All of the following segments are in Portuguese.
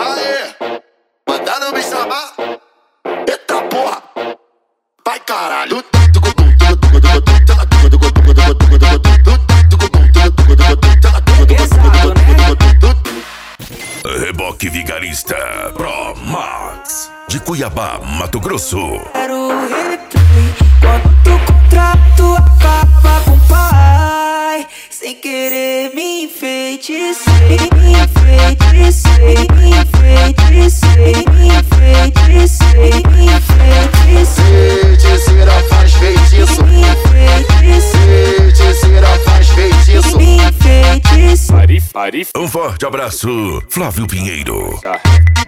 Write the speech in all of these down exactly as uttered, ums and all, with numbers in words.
Aê, mandaram me chamar. Eita porra, vai caralho. Reboque Vigarista Pro Max de Cuiabá, Mato Grosso. Quero replay quando o contrato acaba com o pai. Sem querer me enfeitecei, me enfeitecei, me enfeitecei, me enfeitecei, me enfeitecei. Feiticeira faz feitiço, Me enfeitecei, feiticeira faz feitiço. me enfeitecei. Arif, Arif. Um forte abraço, Flávio Pinheiro. Tá.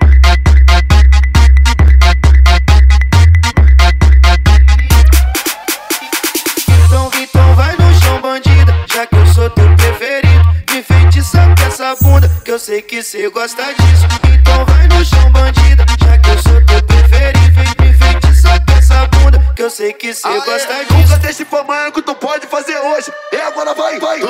Então, Vitão, vai no chão, bandida, já que eu sou teu preferido. Me feitiça com essa bunda, que eu sei que cê gosta disso. Então vai no chão, bandida, já que eu sou teu preferido. Me feitiça com essa bunda, que eu sei que cê Aê, gosta disso. nunca deixe pra amanhã que tu pode fazer hoje. E agora vai, vai.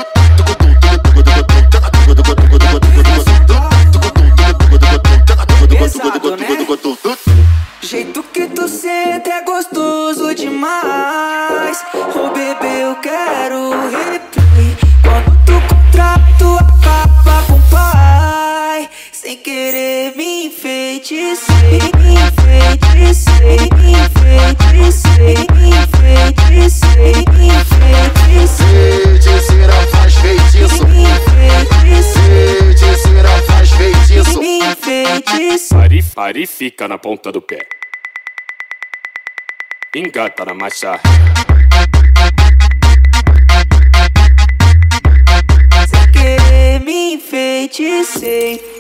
Pesado, né? Jeito que tu senta é gostoso demais. Ô bebê, eu quero replay quando o contrato acaba com o pai. Sem querer me enfeitecei, me enfeitecei, me enfeitecei, me enfeitecei, me enfeitecei. Feiticeira faz feitiço, Me enfeitecei, feiticeira faz feitiço. me enfeitecei. Arif, Arif fica na ponta do pé. Engata na marcha. Sem querer me enfeitecei.